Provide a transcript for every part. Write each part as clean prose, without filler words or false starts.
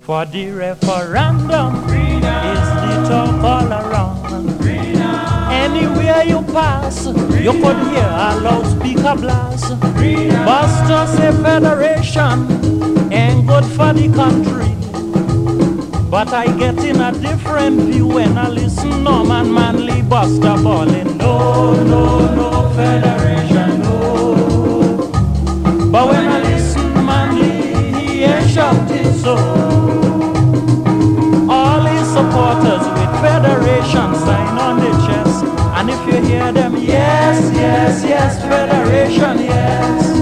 For the referendum is the talk all around. Anywhere you pass, you could hear a loudspeaker blast. Buster say federation ain't good for the country. But I get in a different view when I listen Norman Manley Buster ballin'. No, no, no federation, no. But when I listen Manley, he ain't shouting so. All his supporters with federation sign on the chest. And if you hear them, yes, yes, yes, federation, yes.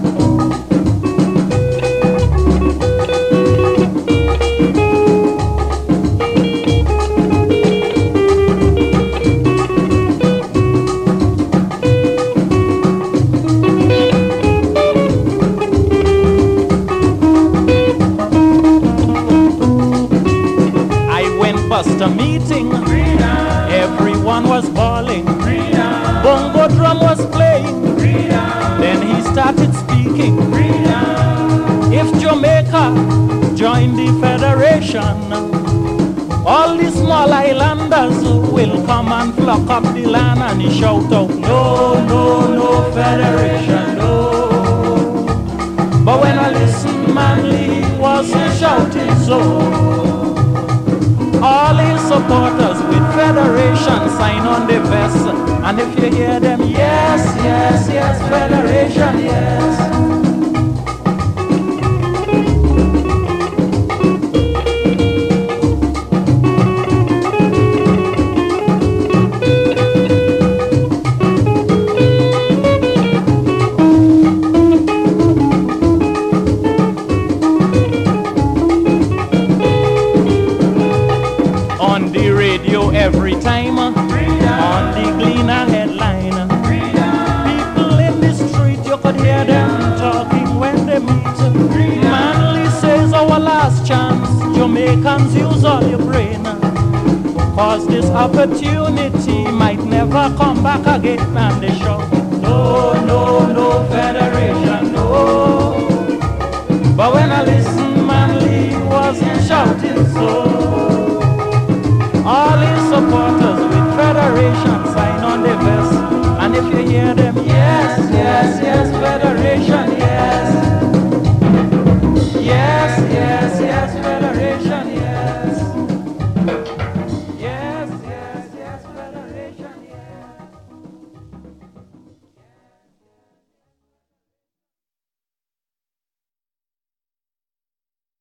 Buster meeting, everyone was bawling, bongo drum was playing, then he started speaking. If Jamaica joined the federation, all the small islanders will come and flock up the land, and he shout out, no, no, no federation, no. But when I listened, Manley wasn't shouting so. All his supporters with federation sign on the vest. And if you hear them, yes, yes, yes, federation, yes. On the radio every time, on the Gleaner headline, people in the street, you could hear them talking when they meet. Manley says our last chance, Jamaicans use all your brain, cause this opportunity might never come back again. And they shout, no, no, no federation, no. But when I listen